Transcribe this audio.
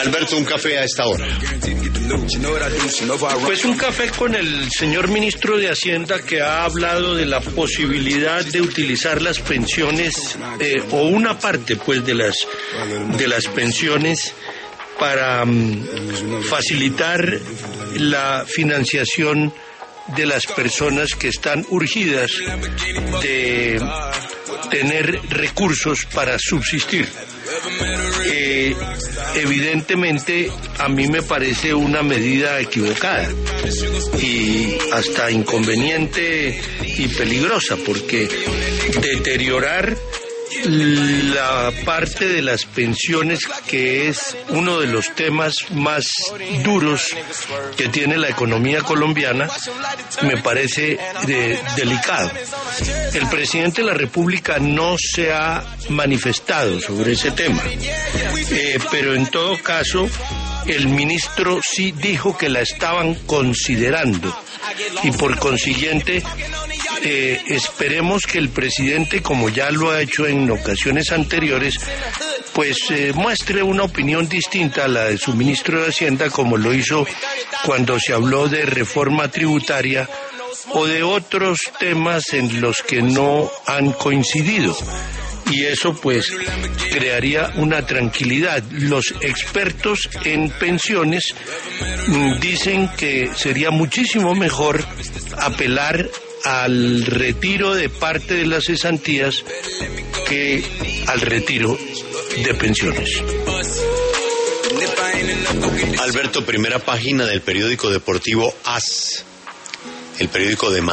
Alberto, un café a esta hora. Pues un café con el señor ministro de Hacienda, que ha hablado de la posibilidad de utilizar las pensiones o una parte pues de las pensiones para facilitar la financiación de las personas que están urgidas de tener recursos para subsistir. Evidentemente a mí me parece una medida equivocada y hasta inconveniente y peligrosa, porque deteriorar la parte de las pensiones, que es uno de los temas más duros que tiene la economía colombiana, me parece delicado. El presidente de la República no se ha manifestado sobre ese tema, pero en todo caso el ministro sí dijo que la estaban considerando y por consiguiente esperemos que el presidente, como ya lo ha hecho en ocasiones anteriores, pues muestre una opinión distinta a la de su ministro de Hacienda, como lo hizo cuando se habló de reforma tributaria o de otros temas en los que no han coincidido. Y eso pues crearía una tranquilidad. Los expertos en pensiones dicen que sería muchísimo mejor apelar al retiro de parte de las cesantías que al retiro de pensiones. Alberto, primera página del periódico deportivo AS, el periódico de Madrid.